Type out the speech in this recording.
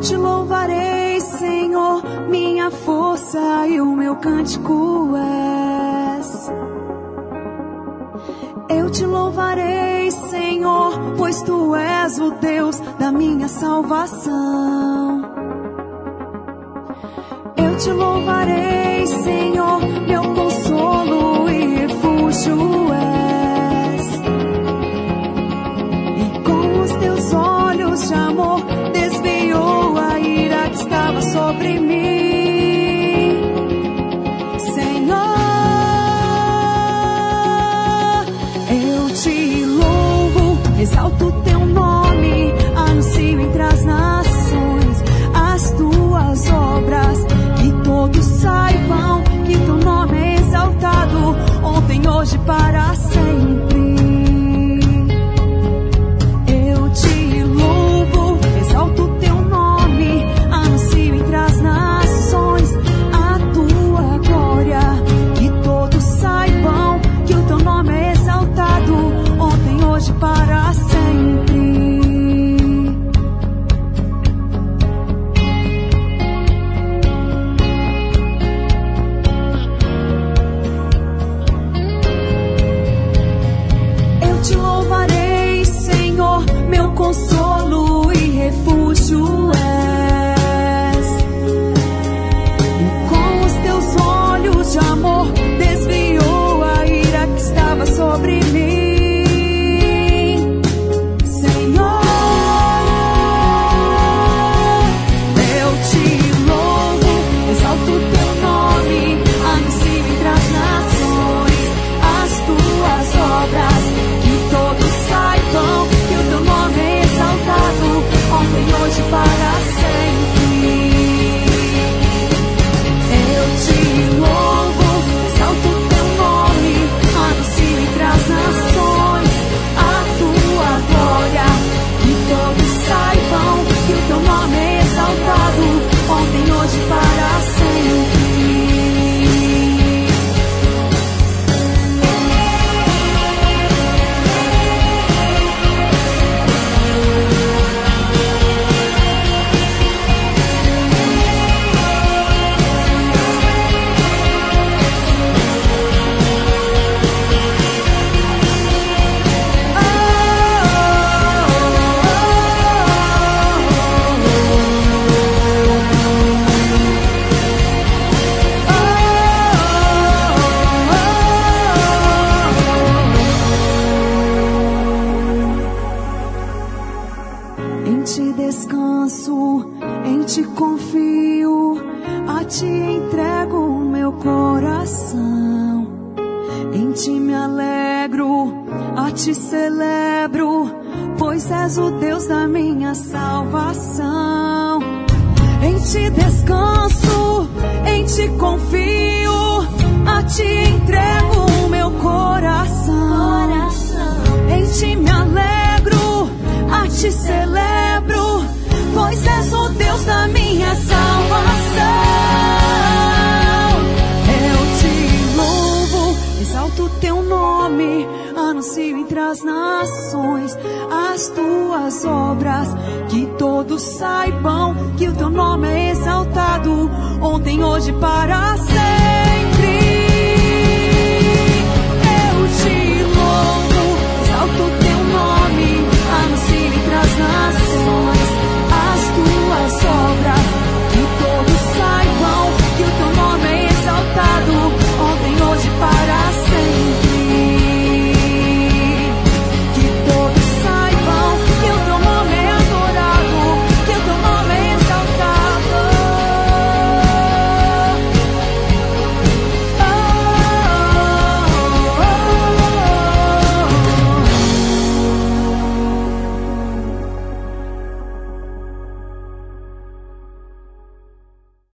te louvarei, Senhor, minha força e o meu cântico és. Eu te louvarei, Senhor, pois tu és o Deus da minha salvação. Eu te louvarei, Senhor, meu consolo e refúgio és. E com os teus olhos de amor desviou a ira que estava sobre mim, Senhor. Eu te louvo, exalto o teu nome, anuncio entre as nações as tuas obras, que todos saibam que teu nome é exaltado, ontem, hoje, para sempre. Eu te louvo, exalto o teu nome, anuncio entre as nações a tua glória, que todos saibam que o teu nome é exaltado, ontem, hoje, para sempre. Eu te louvarei, Senhor, meu consolo e refúgio és. E com os teus olhos de amor desviou a ira que estava sobre mim, Senhor. Eu te louvo, exalto o teu nome, anuncio entre as nações as tuas obras, que todos saibam que o teu nome é exaltado, ontem, hoje, para sempre. Eu te louvo, exalto o teu nome, anuncio entre as nações a tua glória, que todos saibam que o teu nome é exaltado, ontem, hoje, para sempre. Em ti descanso, em ti confio, a ti entrego o meu coração. Em ti me alegro, a ti celebro, pois és o Deus da minha salvação. Em ti descanso, em ti confio, a ti entrego o meu coração. Em ti me alegro, a ti celebro, pois és o Deus da minha salvação. Eu te louvo, exalto o teu nome, anuncio entre as nações as tuas obras, que todos saibam que o teu nome é exaltado, ontem, hoje, para sempre.